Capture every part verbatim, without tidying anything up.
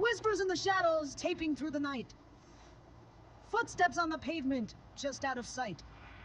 Whispers in the shadows, taping through the night. Footsteps on the pavement, just out of sight.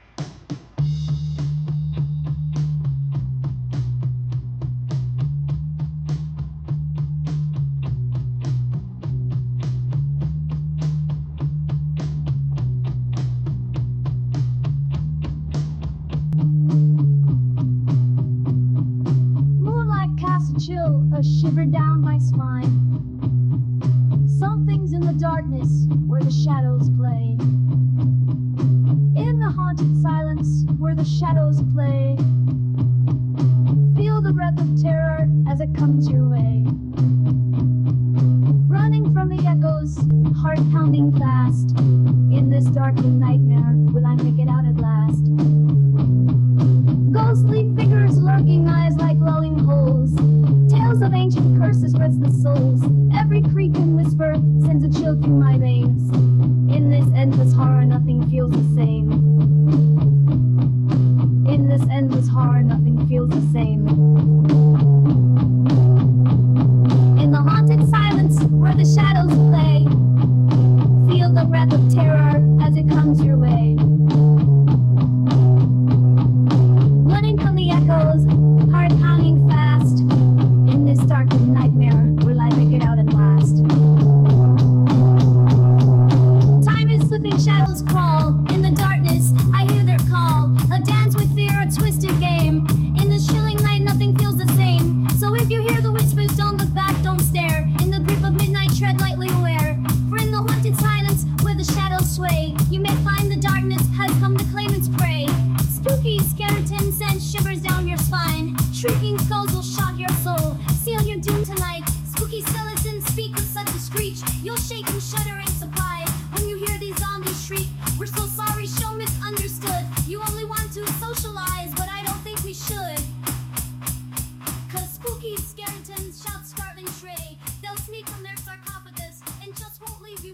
Moonlight casts a chill, a shiver down my spine. Something's in the darkness where the shadows play. In the haunted silence where the shadows play. Feel the breath of terror as it comes your way. Running from the echoes, heart pounding fast. In this darkened nightmare, will I make it out at last? Ghostly figures lurking, eyes like glowing holes. Tales of ancient curses rest the souls. Every creak and whisper sends a chill through my veins. In this endless horror, nothing feels the same. In this endless horror, nothing feels the same. In the haunted silence where the shadows play, feel the breath of terror as it comes your way. Running from the echoes, heart pounding fast. In this darkened nightmare, will I make it out at last? Time is slipping, shadows crawl. In the darkness, I hear their call. A dance with fear, a twisted game. In this chilling night, nothing feels the same. So if you hear the whispers, don't look back, don't stare. In the grip of midnight, tread lightly aware. For in the haunted silence, where the shadows sway, you may find the darkness has come to claim its prey. Spooky skeletons send shivers down your spine. Shrieking skulls will shock your soul. Seal your doom tonight. Spooky skeletons speak with such a screech. You'll shake and shudder in surprise when you hear these zombies shriek. We're so sorry, show misunderstood. You only want to socialize, but I don't think we should. Cause spooky skeletons shout startling tray. They'll sneak from their sarcophagus and just won't leave